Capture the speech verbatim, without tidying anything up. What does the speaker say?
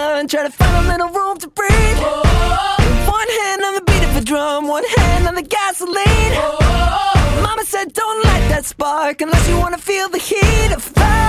and try to find a little room to breathe. One hand on the beat of a drum, one hand on the gasoline. Mama said don't light that spark unless you wanna feel the heat of fire.